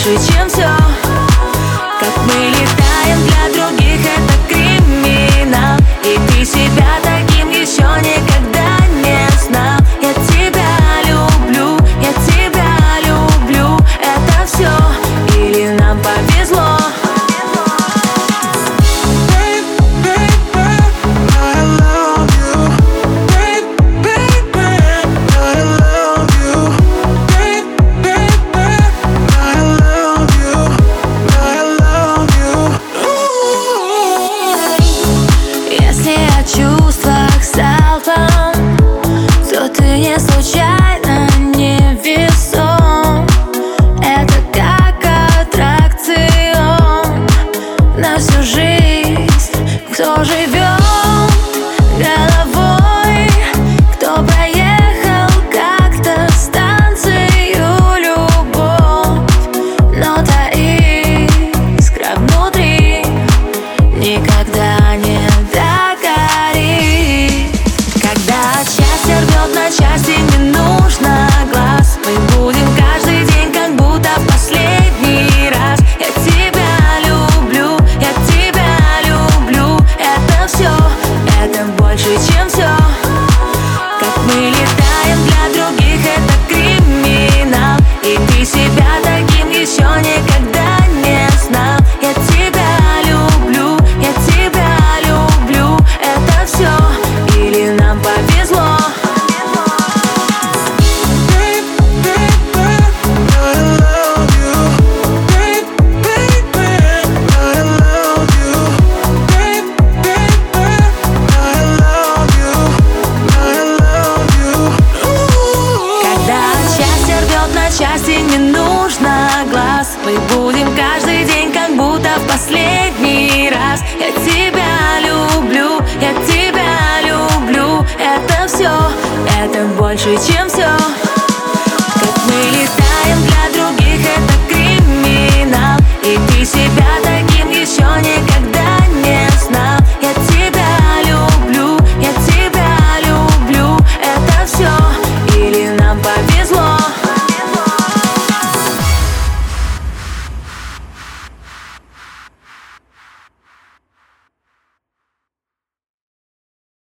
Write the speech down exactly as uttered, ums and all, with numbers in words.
больше, чем все. Как мы летаем, для других это криминал. И ты себя таким еще никогда не знал. Я тебя люблю, я тебя люблю. Это все или нам повезло? Чувствах залпом, то ты не случайно не весом. Это как аттракцион на всю жизнь. Кто живет головой, кто проехал как-то станцию любовь, но та искра внутри никогда не на части, не нужно глаз. Мы будем каждый день, как будто в последний раз. Я тебя люблю, я тебя люблю. Это все, это больше, чем все. Как мы летаем, для других это криминал. И ты себя таким еще никогда не знал. Я тебя люблю, я тебя люблю. Это все или нам повезло? Счастье не нужно глаз. Мы будем каждый день, как будто в последний раз. Я тебя люблю, я тебя люблю. Это все, это больше, чем все.